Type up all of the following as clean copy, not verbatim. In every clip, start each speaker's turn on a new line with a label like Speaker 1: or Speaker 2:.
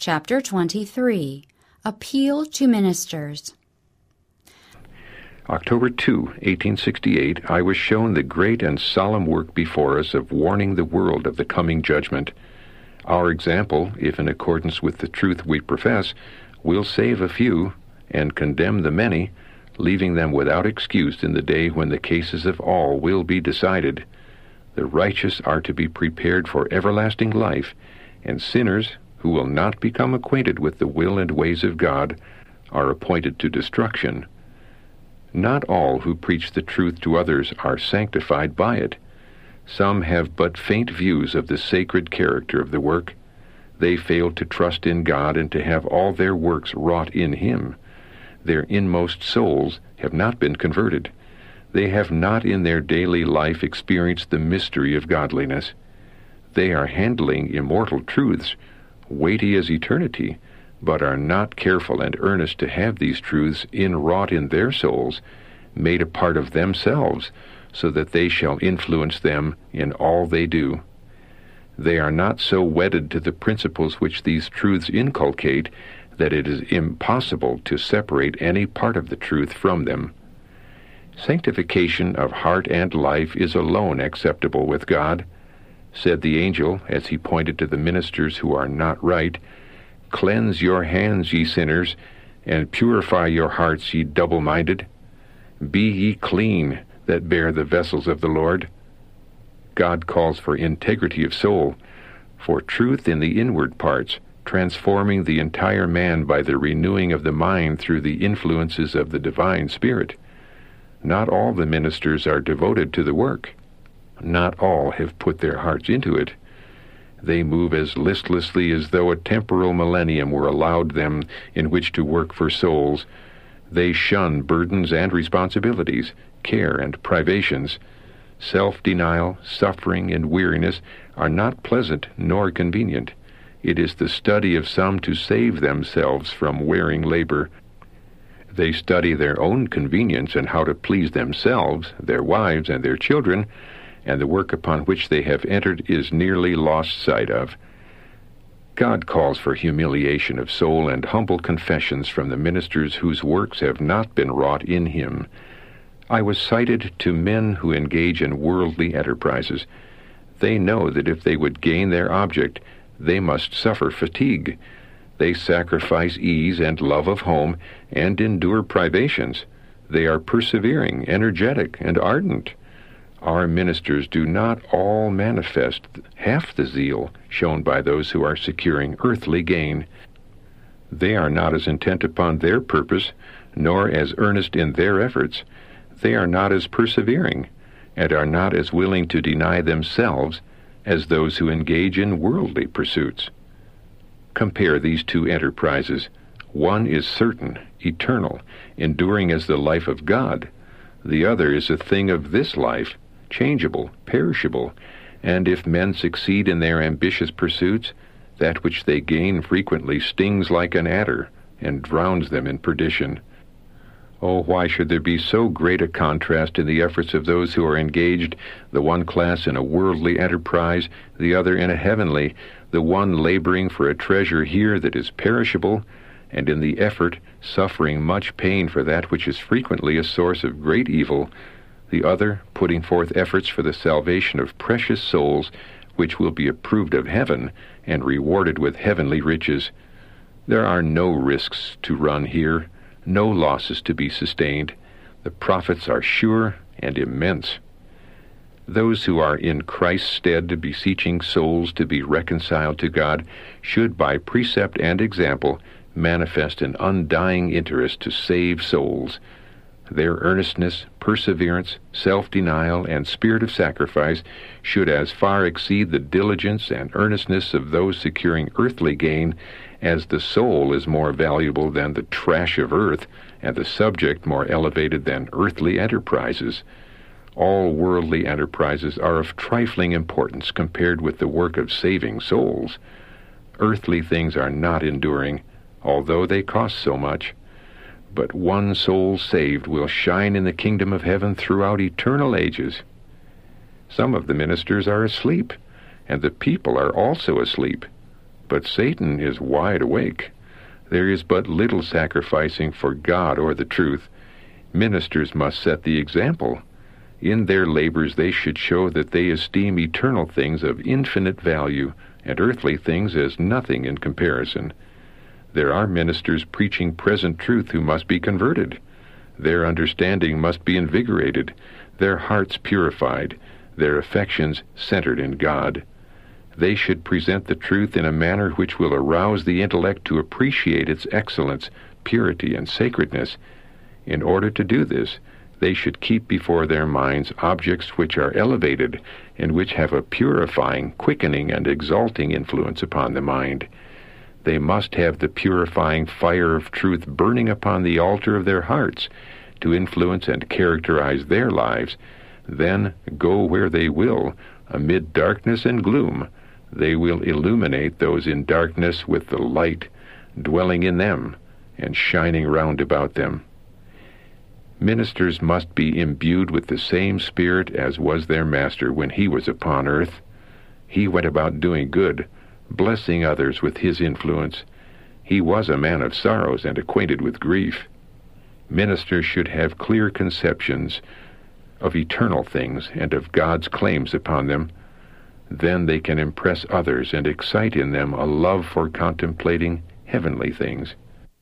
Speaker 1: Chapter 23. Appeal to Ministers.
Speaker 2: October 2, 1868, I was shown the great and solemn work before us of warning the world of the coming judgment. Our example, if in accordance with the truth we profess, will save a few and condemn the many, leaving them without excuse in the day when the cases of all will be decided. The righteous are to be prepared for everlasting life, and sinners, who will not become acquainted with the will and ways of God, are appointed to destruction. Not all who preach the truth to others are sanctified by it. Some have but faint views of the sacred character of the work. They fail to trust in God and to have all their works wrought in Him. Their inmost souls have not been converted. They have not in their daily life experienced the mystery of godliness. They are handling immortal truths, weighty as eternity, but are not careful and earnest to have these truths inwrought in their souls, made a part of themselves, so that they shall influence them in all they do. They are not so wedded to the principles which these truths inculcate that it is impossible to separate any part of the truth from them. Sanctification of heart and life is alone acceptable with God. Said the angel, as he pointed to the ministers who are not right, "Cleanse your hands, ye sinners, and purify your hearts, ye double-minded. Be ye clean, that bear the vessels of the Lord." God calls for integrity of soul, for truth in the inward parts, transforming the entire man by the renewing of the mind through the influences of the divine Spirit. Not all the ministers are devoted to the work. Not all have put their hearts into it. They move as listlessly as though a temporal millennium were allowed them in which to work for souls. They shun burdens and responsibilities, care and privations. Self-denial, suffering, and weariness are not pleasant nor convenient. It is the study of some to save themselves from wearing labor. They study their own convenience and how to please themselves, their wives, and their children, and the work upon which they have entered is nearly lost sight of. God calls for humiliation of soul and humble confessions from the ministers whose works have not been wrought in Him. I was cited to men who engage in worldly enterprises. They know that if they would gain their object, they must suffer fatigue. They sacrifice ease and love of home and endure privations. They are persevering, energetic, and ardent. Our ministers do not all manifest half the zeal shown by those who are securing earthly gain. They are not as intent upon their purpose, nor as earnest in their efforts. They are not as persevering, and are not as willing to deny themselves as those who engage in worldly pursuits. Compare these two enterprises. One is certain, eternal, enduring as the life of God. The other is a thing of this life, changeable, perishable, and if men succeed in their ambitious pursuits, that which they gain frequently stings like an adder and drowns them in perdition. Oh, why should there be so great a contrast in the efforts of those who are engaged, the one class in a worldly enterprise, the other in a heavenly, the one laboring for a treasure here that is perishable, and in the effort suffering much pain for that which is frequently a source of great evil, the other putting forth efforts for the salvation of precious souls, which will be approved of heaven and rewarded with heavenly riches. There are no risks to run here, no losses to be sustained. The profits are sure and immense. Those who are in Christ's stead beseeching souls to be reconciled to God should by precept and example manifest an undying interest to save souls. Their earnestness, perseverance, self-denial, and spirit of sacrifice should as far exceed the diligence and earnestness of those securing earthly gain, as the soul is more valuable than the trash of earth, and the subject more elevated than earthly enterprises. All worldly enterprises are of trifling importance compared with the work of saving souls. Earthly things are not enduring, although they cost so much. But one soul saved will shine in the kingdom of heaven throughout eternal ages. Some of the ministers are asleep, and the people are also asleep. But Satan is wide awake. There is but little sacrificing for God or the truth. Ministers must set the example. In their labors they should show that they esteem eternal things of infinite value, and earthly things as nothing in comparison. There are ministers preaching present truth who must be converted. Their understanding must be invigorated, their hearts purified, their affections centered in God. They should present the truth in a manner which will arouse the intellect to appreciate its excellence, purity, and sacredness. In order to do this, they should keep before their minds objects which are elevated and which have a purifying, quickening, and exalting influence upon the mind. They must have the purifying fire of truth burning upon the altar of their hearts to influence and characterize their lives. Then, go where they will, amid darkness and gloom, they will illuminate those in darkness with the light dwelling in them and shining round about them. Ministers must be imbued with the same spirit as was their Master when he was upon earth. He went about doing good, blessing others with his influence. He was a man of sorrows and acquainted with grief. Ministers should have clear conceptions of eternal things and of God's claims upon them. Then they can impress others and excite in them a love for contemplating heavenly things.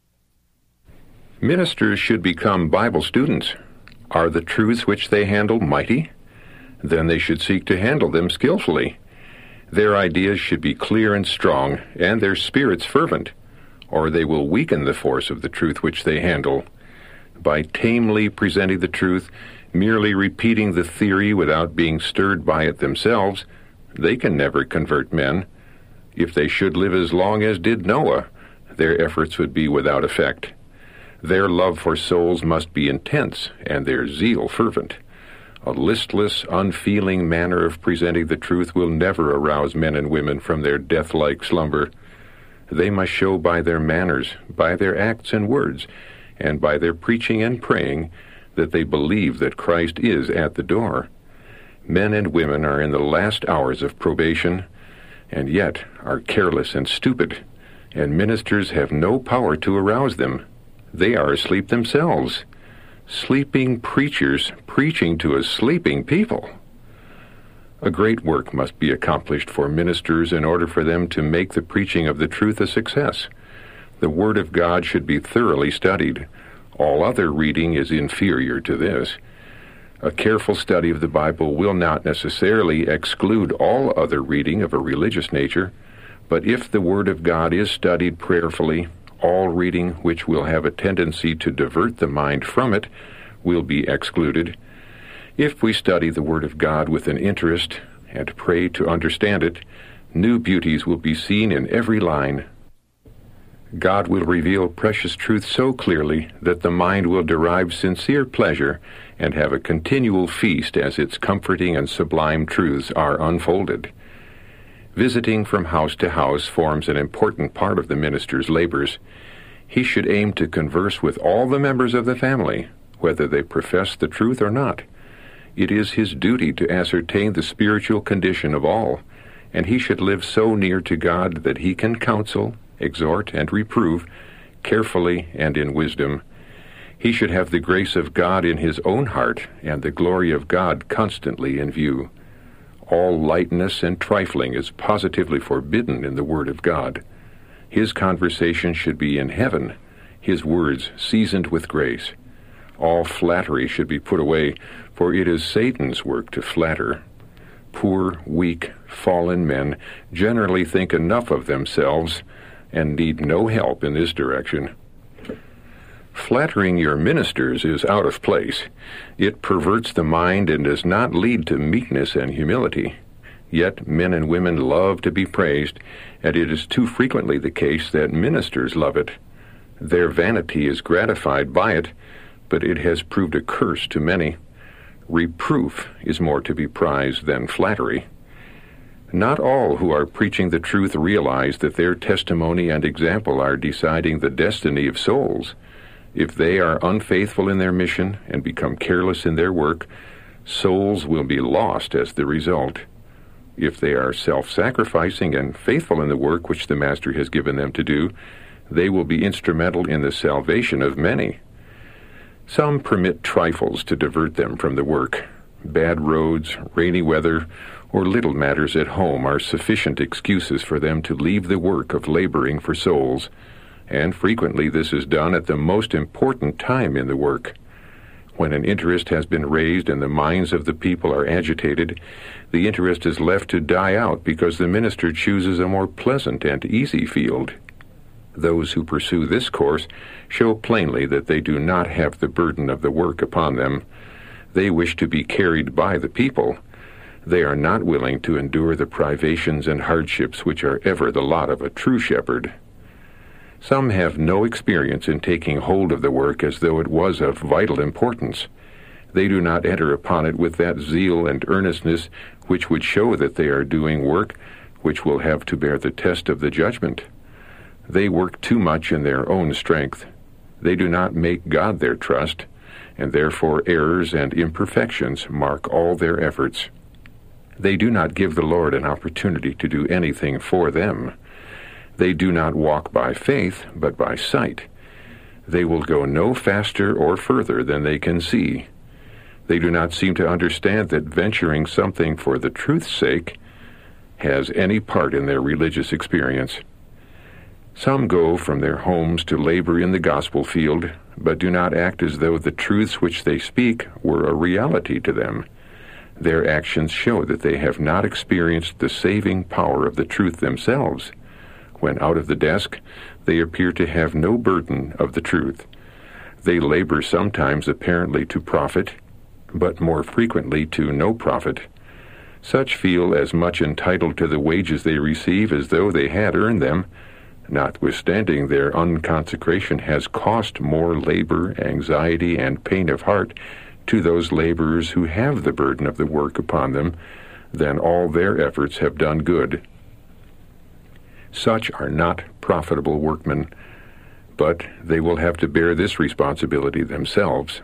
Speaker 2: Ministers should become Bible students. Are the truths which they handle mighty? Then they should seek to handle them skillfully. Their ideas should be clear and strong, and their spirits fervent, or they will weaken the force of the truth which they handle. By tamely presenting the truth, merely repeating the theory without being stirred by it themselves, they can never convert men. If they should live as long as did Noah, their efforts would be without effect. Their love for souls must be intense, and their zeal fervent. A listless, unfeeling manner of presenting the truth will never arouse men and women from their death-like slumber. They must show by their manners, by their acts and words, and by their preaching and praying, that they believe that Christ is at the door. Men and women are in the last hours of probation, and yet are careless and stupid, and ministers have no power to arouse them. They are asleep themselves. Sleeping preachers preaching to a sleeping people. A great work must be accomplished for ministers in order for them to make the preaching of the truth a success. The Word of God should be thoroughly studied. All other reading is inferior to this. A careful study of the Bible will not necessarily exclude all other reading of a religious nature, but if the Word of God is studied prayerfully, all reading which will have a tendency to divert the mind from it will be excluded. If we study the Word of God with an interest and pray to understand it, new beauties will be seen in every line. God will reveal precious truth so clearly that the mind will derive sincere pleasure and have a continual feast as its comforting and sublime truths are unfolded. Visiting from house to house forms an important part of the minister's labors. He should aim to converse with all the members of the family, whether they profess the truth or not. It is his duty to ascertain the spiritual condition of all, and he should live so near to God that he can counsel, exhort, and reprove, carefully and in wisdom. He should have the grace of God in his own heart, and the glory of God constantly in view. All lightness and trifling is positively forbidden in the Word of God. His conversation should be in heaven, his words seasoned with grace. All flattery should be put away, for it is Satan's work to flatter. Poor, weak, fallen men generally think enough of themselves and need no help in this direction. Flattering your ministers is out of place. It perverts the mind and does not lead to meekness and humility. Yet men and women love to be praised, and it is too frequently the case that ministers love it. Their vanity is gratified by it, but it has proved a curse to many. Reproof is more to be prized than flattery. Not all who are preaching the truth realize that their testimony and example are deciding the destiny of souls. If they are unfaithful in their mission and become careless in their work, souls will be lost as the result. If they are self-sacrificing and faithful in the work which the Master has given them to do, they will be instrumental in the salvation of many. Some permit trifles to divert them from the work. Bad roads, rainy weather, or little matters at home are sufficient excuses for them to leave the work of laboring for souls, and frequently this is done at the most important time in the work. When an interest has been raised and the minds of the people are agitated, the interest is left to die out because the minister chooses a more pleasant and easy field. Those who pursue this course show plainly that they do not have the burden of the work upon them. They wish to be carried by the people. They are not willing to endure the privations and hardships which are ever the lot of a true shepherd. Some have no experience in taking hold of the work as though it was of vital importance. They do not enter upon it with that zeal and earnestness which would show that they are doing work which will have to bear the test of the judgment. They work too much in their own strength. They do not make God their trust, and therefore errors and imperfections mark all their efforts. They do not give the Lord an opportunity to do anything for them. They do not walk by faith, but by sight. They will go no faster or further than they can see. They do not seem to understand that venturing something for the truth's sake has any part in their religious experience. Some go from their homes to labor in the gospel field, but do not act as though the truths which they speak were a reality to them. Their actions show that they have not experienced the saving power of the truth themselves. When out of the desk, they appear to have no burden of the truth. They labor sometimes apparently to profit, but more frequently to no profit. Such feel as much entitled to the wages they receive as though they had earned them, notwithstanding their unconsecration has cost more labor, anxiety, and pain of heart to those laborers who have the burden of the work upon them than all their efforts have done good. Such are not profitable workmen, but they will have to bear this responsibility themselves.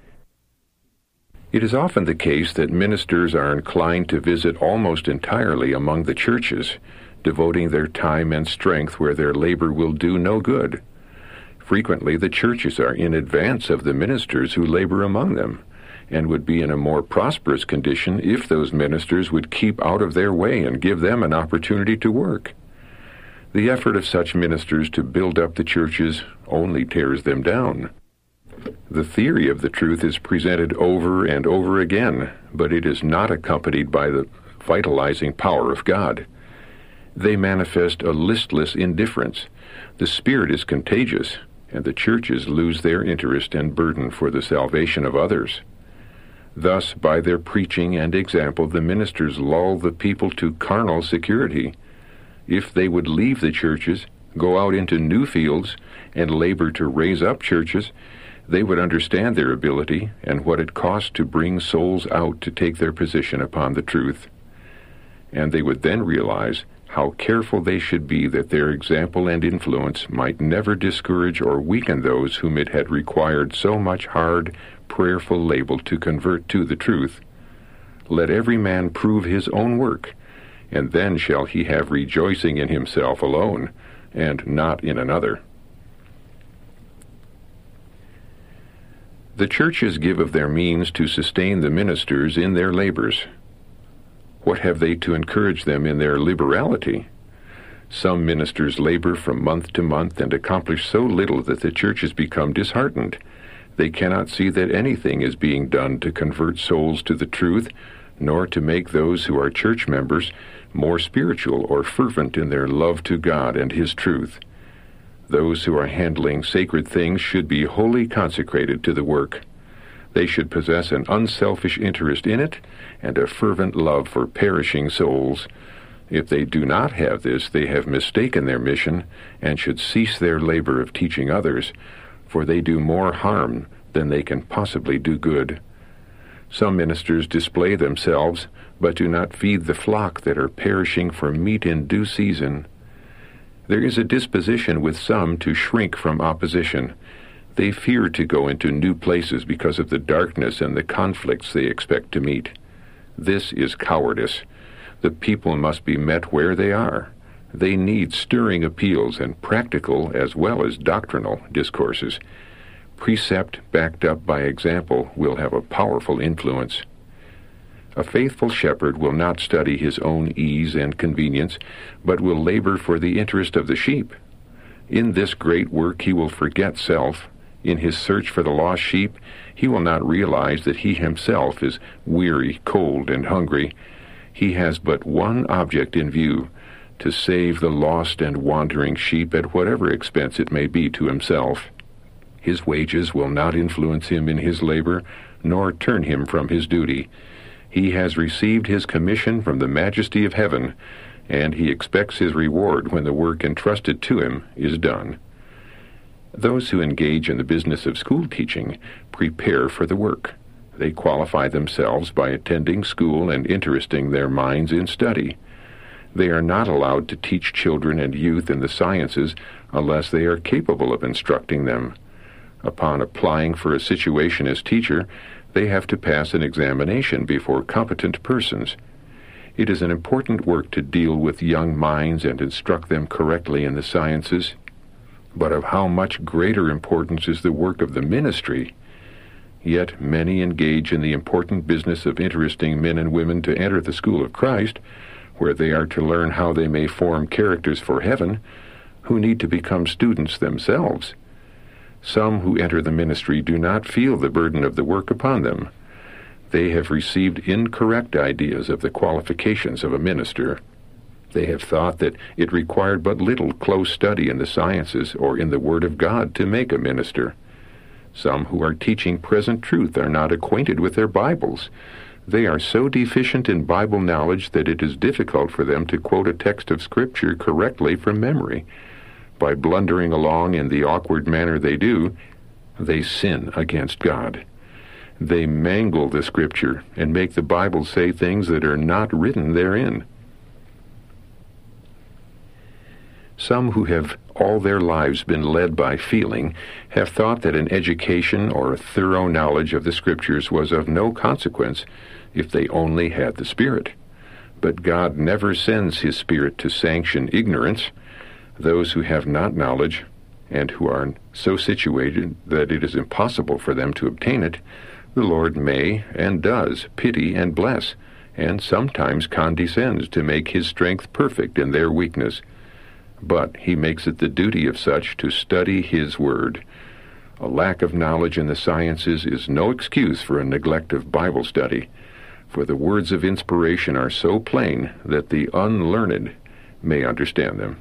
Speaker 2: It is often the case that ministers are inclined to visit almost entirely among the churches, devoting their time and strength where their labor will do no good. Frequently the churches are in advance of the ministers who labor among them, and would be in a more prosperous condition if those ministers would keep out of their way and give them an opportunity to work. The effort of such ministers to build up the churches only tears them down. The theory of the truth is presented over and over again, but it is not accompanied by the vitalizing power of God. They manifest a listless indifference. The spirit is contagious, and the churches lose their interest and burden for the salvation of others. Thus, by their preaching and example, the ministers lull the people to carnal security. If they would leave the churches, go out into new fields, and labor to raise up churches, they would understand their ability and what it costs to bring souls out to take their position upon the truth. And they would then realize how careful they should be that their example and influence might never discourage or weaken those whom it had required so much hard, prayerful labor to convert to the truth. Let every man prove his own work, and then shall he have rejoicing in himself alone, and not in another. The churches give of their means to sustain the ministers in their labors. What have they to encourage them in their liberality? Some ministers labor from month to month and accomplish so little that the churches become disheartened. They cannot see that anything is being done to convert souls to the truth, nor to make those who are church members more spiritual or fervent in their love to God and His truth. Those who are handling sacred things should be wholly consecrated to the work. They should possess an unselfish interest in it and a fervent love for perishing souls. If they do not have this, they have mistaken their mission and should cease their labor of teaching others, for they do more harm than they can possibly do good. Some ministers display themselves, but do not feed the flock that are perishing for meat in due season. There is a disposition with some to shrink from opposition. They fear to go into new places because of the darkness and the conflicts they expect to meet. This is cowardice. The people must be met where they are. They need stirring appeals and practical as well as doctrinal discourses. Precept backed up by example will have a powerful influence. A faithful shepherd will not study his own ease and convenience, but will labor for the interest of the sheep. In this great work he will forget self. In his search for the lost sheep, he will not realize that he himself is weary, cold, and hungry. He has but one object in view, to save the lost and wandering sheep at whatever expense it may be to himself. His wages will not influence him in his labor, nor turn him from his duty. He has received his commission from the majesty of heaven, and he expects his reward when the work entrusted to him is done. Those who engage in the business of school teaching prepare for the work. They qualify themselves by attending school and interesting their minds in study. They are not allowed to teach children and youth in the sciences unless they are capable of instructing them. Upon applying for a situation as teacher, they have to pass an examination before competent persons. It is an important work to deal with young minds and instruct them correctly in the sciences, but of how much greater importance is the work of the ministry. Yet many engage in the important business of interesting men and women to enter the school of Christ, where they are to learn how they may form characters for heaven, who need to become students themselves. Some who enter the ministry do not feel the burden of the work upon them. They have received incorrect ideas of the qualifications of a minister. They have thought that it required but little close study in the sciences or in the Word of God to make a minister. Some who are teaching present truth are not acquainted with their Bibles. They are so deficient in Bible knowledge that it is difficult for them to quote a text of Scripture correctly from memory. By blundering along in the awkward manner they do, they sin against God. They mangle the Scripture and make the Bible say things that are not written therein. Some who have all their lives been led by feeling have thought that an education or a thorough knowledge of the Scriptures was of no consequence if they only had the Spirit. But God never sends His Spirit to sanction ignorance. Those who have not knowledge, and who are so situated that it is impossible for them to obtain it, the Lord may and does pity and bless, and sometimes condescends to make His strength perfect in their weakness. But He makes it the duty of such to study His Word. A lack of knowledge in the sciences is no excuse for a neglect of Bible study, for the words of inspiration are so plain that the unlearned may understand them.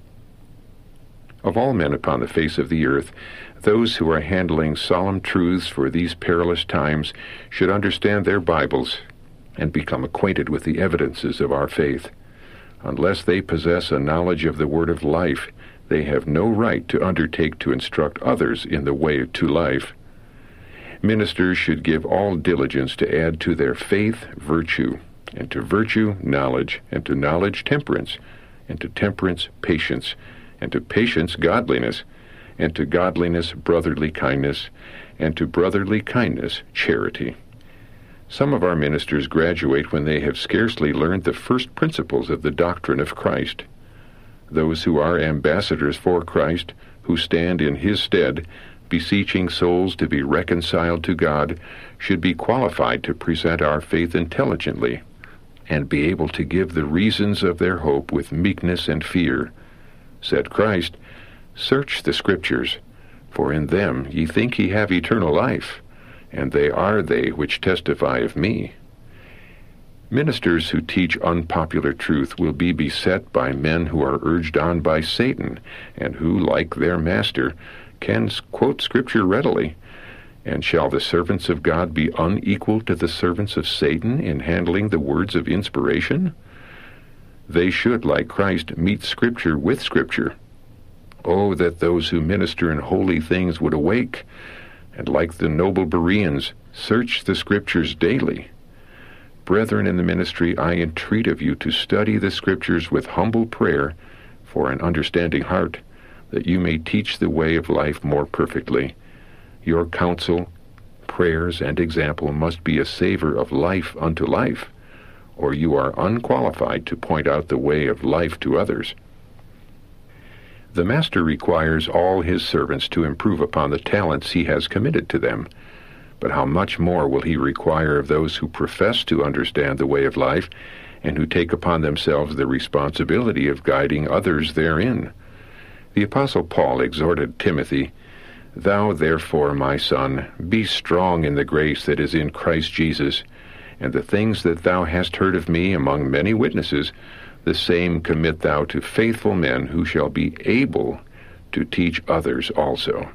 Speaker 2: Of all men upon the face of the earth, those who are handling solemn truths for these perilous times should understand their Bibles and become acquainted with the evidences of our faith. Unless they possess a knowledge of the word of life, they have no right to undertake to instruct others in the way to life. Ministers should give all diligence to add to their faith virtue, and to virtue knowledge, and to knowledge temperance, and to temperance patience, and to patience godliness, and to godliness brotherly kindness, and to brotherly kindness charity. Some of our ministers graduate when they have scarcely learned the first principles of the doctrine of Christ. Those who are ambassadors for Christ, who stand in His stead, beseeching souls to be reconciled to God, should be qualified to present our faith intelligently, and be able to give the reasons of their hope with meekness and fear. Said Christ, "Search the Scriptures, for in them ye think ye have eternal life, and they are they which testify of me." Ministers who teach unpopular truth will be beset by men who are urged on by Satan, and who, like their master, can quote Scripture readily. And shall the servants of God be unequal to the servants of Satan in handling the words of inspiration? They should, like Christ, meet Scripture with Scripture. Oh, that those who minister in holy things would awake, and like the noble Bereans, search the Scriptures daily. Brethren in the ministry, I entreat of you to study the Scriptures with humble prayer for an understanding heart, that you may teach the way of life more perfectly. Your counsel, prayers, and example must be a savor of life unto life, or you are unqualified to point out the way of life to others. The master requires all his servants to improve upon the talents he has committed to them. But how much more will he require of those who profess to understand the way of life and who take upon themselves the responsibility of guiding others therein? The Apostle Paul exhorted Timothy, "Thou therefore, my son, be strong in the grace that is in Christ Jesus, and the things that thou hast heard of me among many witnesses, the same commit thou to faithful men who shall be able to teach others also."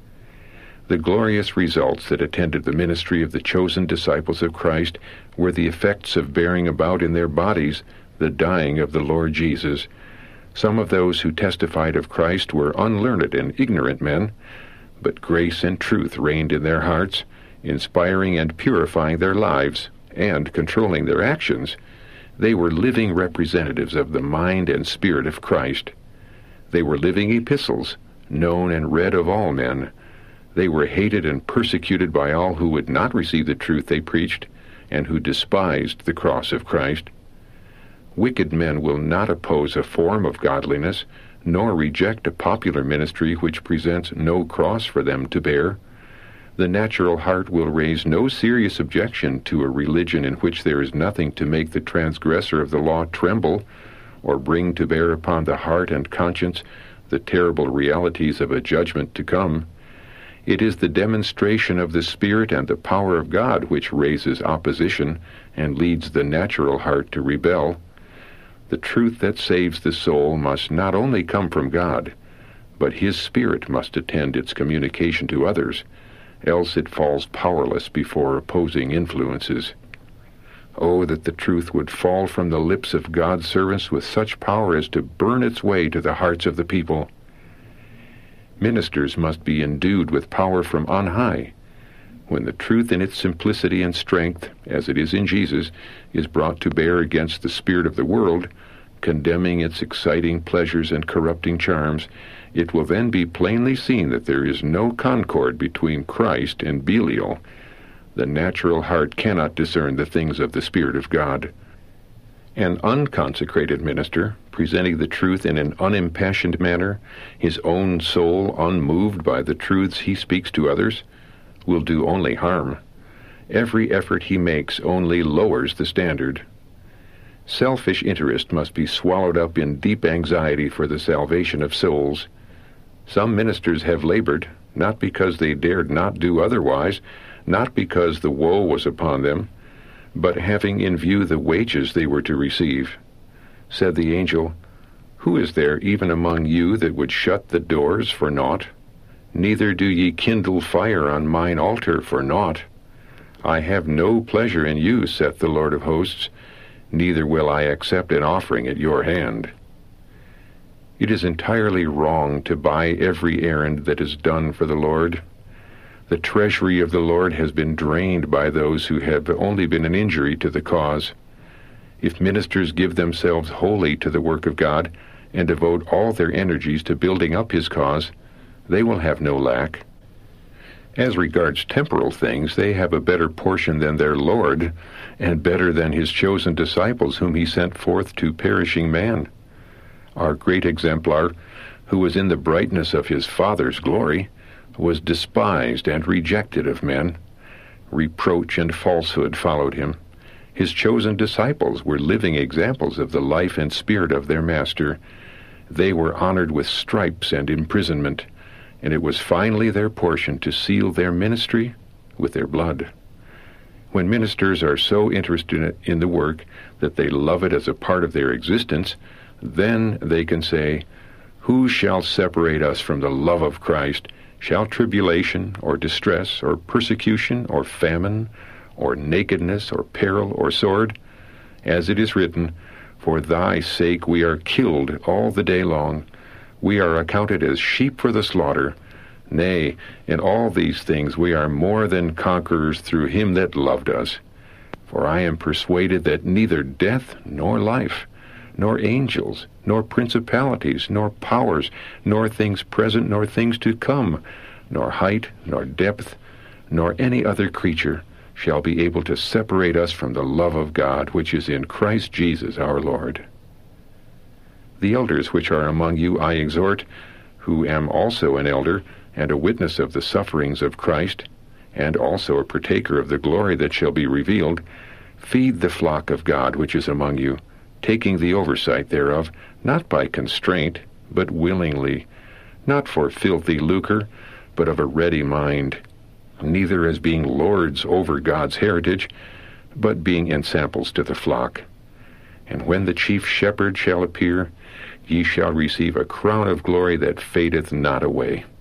Speaker 2: The glorious results that attended the ministry of the chosen disciples of Christ were the effects of bearing about in their bodies the dying of the Lord Jesus. Some of those who testified of Christ were unlearned and ignorant men, but grace and truth reigned in their hearts, inspiring and purifying their lives and controlling their actions. They were living representatives of the mind and spirit of Christ. They were living epistles, known and read of all men. They were hated and persecuted by all who would not receive the truth they preached and who despised the cross of Christ. Wicked men will not oppose a form of godliness, nor reject a popular ministry which presents no cross for them to bear. The natural heart will raise no serious objection to a religion in which there is nothing to make the transgressor of the law tremble, or bring to bear upon the heart and conscience the terrible realities of a judgment to come. It is the demonstration of the Spirit and the power of God which raises opposition and leads the natural heart to rebel. The truth that saves the soul must not only come from God, but His Spirit must attend its communication to others, else it falls powerless before opposing influences. Oh, that the truth would fall from the lips of God's servants with such power as to burn its way to the hearts of the people. Ministers must be endued with power from on high. When the truth in its simplicity and strength, as it is in Jesus, is brought to bear against the spirit of the world, condemning its exciting pleasures and corrupting charms, it will then be plainly seen that there is no concord between Christ and Belial. The natural heart cannot discern the things of the Spirit of God. An unconsecrated minister, presenting the truth in an unimpassioned manner, his own soul unmoved by the truths he speaks to others, will do only harm. Every effort he makes only lowers the standard. Selfish interest must be swallowed up in deep anxiety for the salvation of souls. Some ministers have labored, not because they dared not do otherwise, not because the woe was upon them, but having in view the wages they were to receive. Said the angel, "Who is there even among you that would shut the doors for naught? Neither do ye kindle fire on mine altar for naught. I have no pleasure in you, saith the Lord of hosts, neither will I accept an offering at your hand." It is entirely wrong to buy every errand that is done for the Lord. The treasury of the Lord has been drained by those who have only been an injury to the cause. If ministers give themselves wholly to the work of God and devote all their energies to building up His cause, they will have no lack. As regards temporal things, they have a better portion than their Lord, and better than His chosen disciples whom He sent forth to perishing man. Our great exemplar, who was in the brightness of His Father's glory, was despised and rejected of men. Reproach and falsehood followed Him. His chosen disciples were living examples of the life and spirit of their Master. They were honored with stripes and imprisonment, and it was finally their portion to seal their ministry with their blood. When ministers are so interested in the work that they love it as a part of their existence, then they can say, "Who shall separate us from the love of Christ? Shall tribulation, or distress, or persecution, or famine, or nakedness, or peril, or sword? As it is written, For thy sake we are killed all the day long. We are accounted as sheep for the slaughter. Nay, in all these things we are more than conquerors through Him that loved us. For I am persuaded that neither death nor life, nor angels, nor principalities, nor powers, nor things present, nor things to come, nor height, nor depth, nor any other creature shall be able to separate us from the love of God, which is in Christ Jesus our Lord. The elders which are among you I exhort, who am also an elder, and a witness of the sufferings of Christ, and also a partaker of the glory that shall be revealed, feed the flock of God which is among you, taking the oversight thereof, not by constraint, but willingly, not for filthy lucre, but of a ready mind, neither as being lords over God's heritage, but being ensamples to the flock. And when the chief shepherd shall appear, ye shall receive a crown of glory that fadeth not away.